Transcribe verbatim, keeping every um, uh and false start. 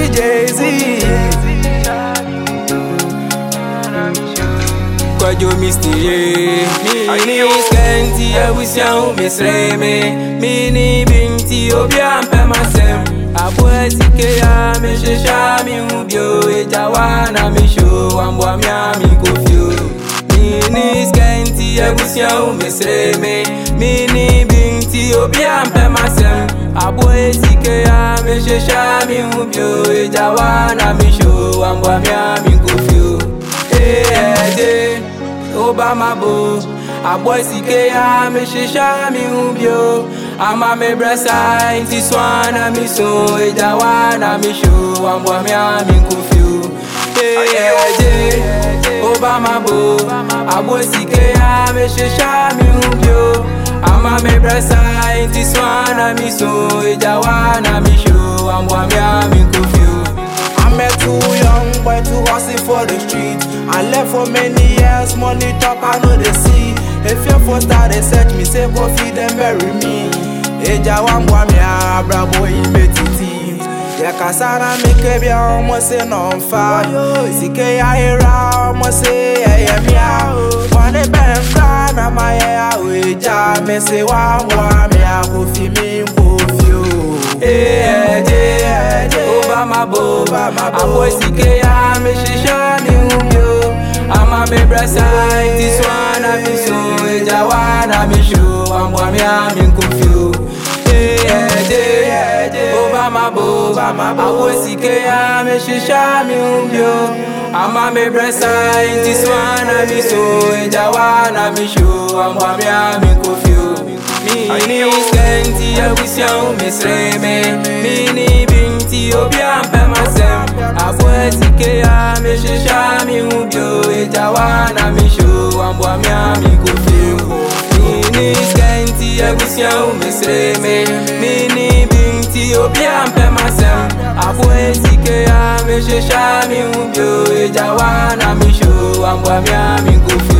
T Jay-Z. Kwajo mystery. Mini skenti ya wisya umesre me. Mini binti obia mpemasem. Abwe sike ya meshesha mi ubyo. Ejawa na misho ambwa miami kofyo. Mini skenti ya wisya umesre me. Mini binti obia mpemasem. Abwe sike ya meshesha mi ubyo. Ejawa na misho ambwa miami kofyo. Hey, hey, Obama bo, a boy sike ya me shisha mi ubyo. Ama me brasa inti swana mi so ejawa na mi show ambwa mi ami kufyu. Hey yeah, Obama bo, a boy sike ya me shisha mi ubyo. Ama me brasa inti swana mi so ejawa na mi show ambwa mi ami kufyu. I'm too young boy to hustle for the street. I left for many years, money top I know they see. If you first start they search me, say coffee then bury me. Eja wambwa mi abra boy imetiti. Ya kasara make be almost say no fire. Sike ya hera almost say yeah yeah. Money ben fly na my ya eja me say wambwa mi akofi mi kofi. Eh eh Obama bo, a boy sike ya me shisha mi ubyo. Ama me brasa this one a mi so ejawa na mi show ambwa mi ami kofyo. Eh eh Obama bo, a boy sike ya me shisha mi ubyo. Ama me brasa this one a mi so ejawa na mi show ambwa mi ami kofyo. Mini skenti ya wisya umesre me. Mini binti obia mpemasem. Abwe sike ya me shisha mi ubyo. Ejawa na mi show ambwa mi ami kofyo. Mini skenti ya wisya umesre me. Mini binti obia mpemasem. Abwe sike ya me shisha mi ubyo. Ejawa na mi show ambwa mi ami kofyo.